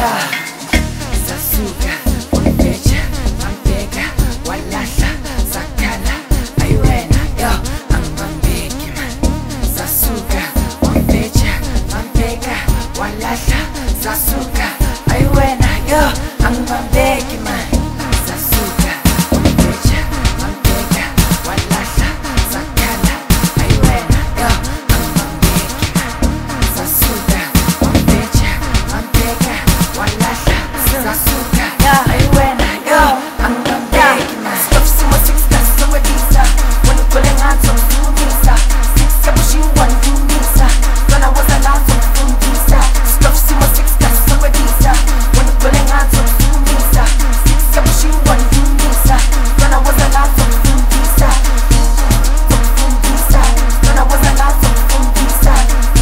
Sasuka, unibheja, ngambheka, walahla, sakhala, ayiwena, yo, angibambeki man. Sasuka, unibheja, ngambheka, walahla, sasuka, ayiwena, yo, angibambeki man. Sasuka, unibheja, ngambheka, walahla, sakhala, ayiwena, yo, angibambeki man. Sasuka, unibheja, ngambheka, walahla, sasuka, ayiwena, yo, angibambeki man. Stuff simo 6 that's so wedisa. When you pulling hands up to Misa. 6 ya push you one you Misa. When I was allowed to do Misa. Stuff simo 6 that's so wedisa. When you pulling hands up to Misa. 6 ya push you one you Misa. When I was allowed to do Misa. When I was allowed to do Misa.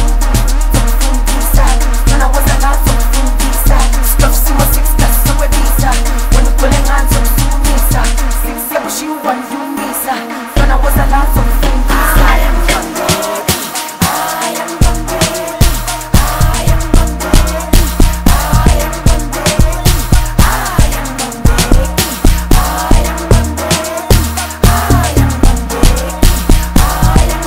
When I was allowed to do Misa. Stuff simo 6 that's so wedisa. When you pulling hands up to Misa. 6 ya push you one you Misa. When I was allowed to do Misa. I am Bambeki. I am Bambeki. I am Bambeki. I am Bambeki. I am Bambeki. I am Bambeki. I am Bambeki. I am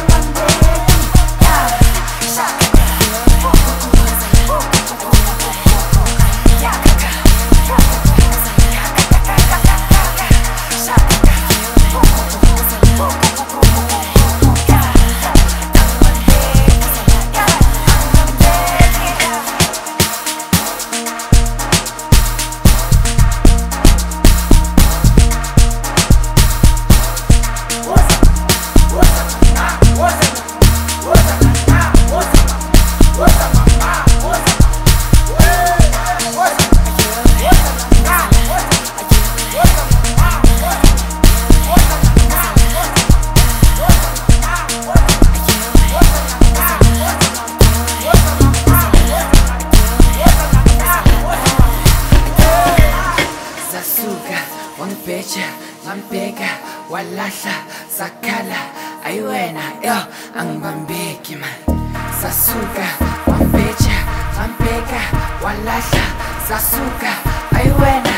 Sasuka, unibheja, ngambheka, walahla, sakhala, ayiwena, yo, angibambeki man. Sasuka, unibheja, ngambheka, walahla, sasuka, ayiwena.